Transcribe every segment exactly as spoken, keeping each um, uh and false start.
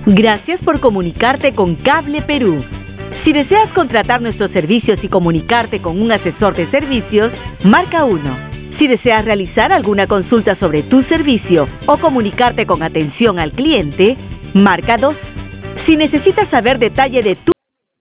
Gracias por comunicarte con Cable Perú. Si deseas contratar nuestros servicios y comunicarte con un asesor de servicios, marca uno. Si deseas realizar alguna consulta sobre tu servicio o comunicarte con atención al cliente, marca dos. Si necesitas saber detalle de tu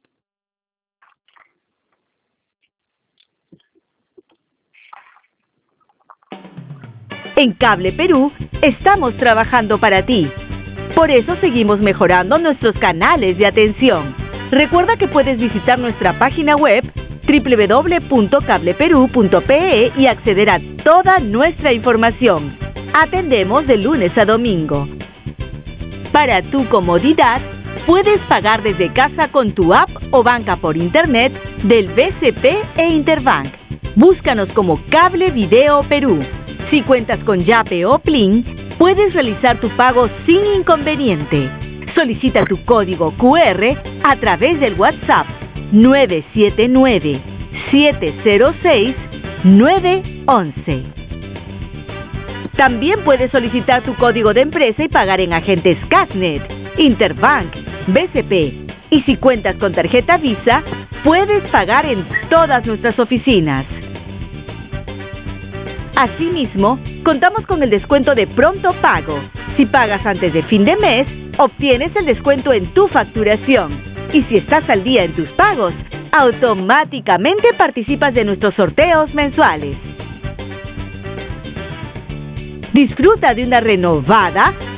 En Cable Perú, estamos trabajando para ti. Por eso seguimos mejorando nuestros canales de atención. Recuerda que puedes visitar nuestra página web doble u doble u doble u punto cable perú punto pe e y acceder a toda nuestra información. Atendemos de lunes a domingo. Para tu comodidad, puedes pagar desde casa con tu app o banca por internet del B C P e Interbank. Búscanos como Cable Video Perú. Si cuentas con Yape o Plin, puedes realizar tu pago sin inconveniente. Solicita tu código cu erre a través del WhatsApp nueve siete nueve, siete cero seis, nueve once. También puedes solicitar tu código de empresa y pagar en agentes Casnet, Interbank, B C P. Y si cuentas con tarjeta Visa, puedes pagar en todas nuestras oficinas. Asimismo, contamos con el descuento de pronto pago. Si pagas antes de fin de mes, obtienes el descuento en tu facturación. Y si estás al día en tus pagos, automáticamente participas de nuestros sorteos mensuales. Disfruta de una renovada